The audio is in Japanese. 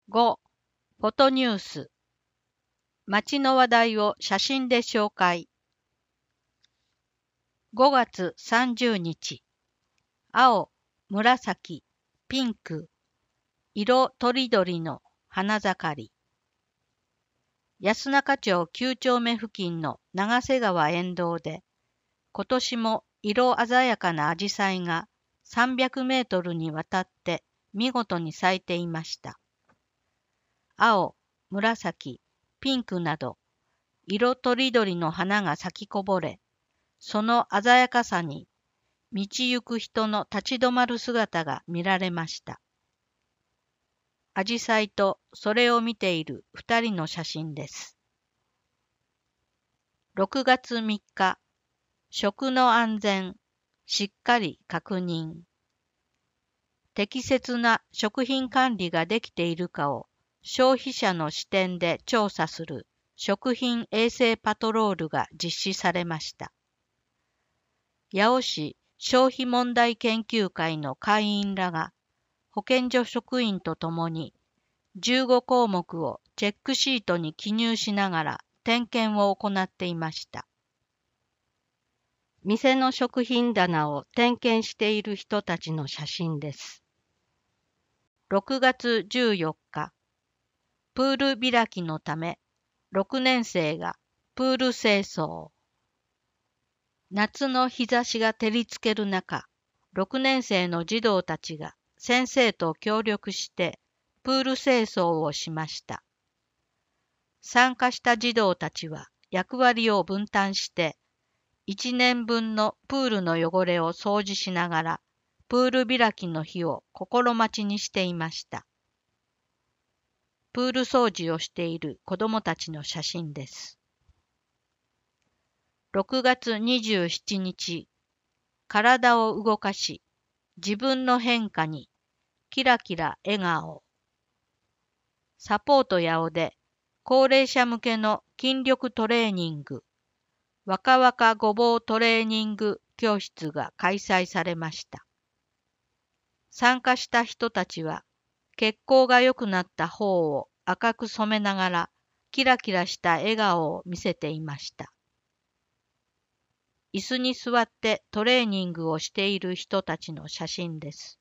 5. フォトニュース。街の話題を写真で紹介。5月30日。青、紫、ピンク、色とりどりの花盛り。安中町9丁目付近の長瀬川沿道で、今年も色鮮やかなアジサイが300メートルにわたって見事に咲いていました。青、紫、ピンクなど、色とりどりの花が咲きこぼれ、その鮮やかさに、道行く人の立ち止まる姿が見られました。アジサイとそれを見ている2人の写真です。6月3日、食の安全、しっかり確認。適切な食品管理ができているかを消費者の視点で調査する食品衛生パトロールが実施されました。八尾市消費問題研究会の会員らが保健所職員とともに15項目をチェックシートに記入しながら点検を行っていました。店の食品棚を点検している人たちの写真です。6月14日、プール開きのため6年生がプール清掃。夏の日差しが照りつける中、6年生の児童たちが先生と協力してプール清掃をしました。参加した児童たちは役割を分担して1年分のプールの汚れを掃除しながらプール開きの日を心待ちにしていました。プール掃除をしている子どもたちの写真です。6月27日、体を動かし、自分の変化に、キラキラ笑顔。サポート八尾で、高齢者向けの筋力トレーニング、若々ごぼうトレーニング教室が開催されました。参加した人たちは、血行が良くなった方を赤く染めながら、キラキラした笑顔を見せていました。椅子に座ってトレーニングをしている人たちの写真です。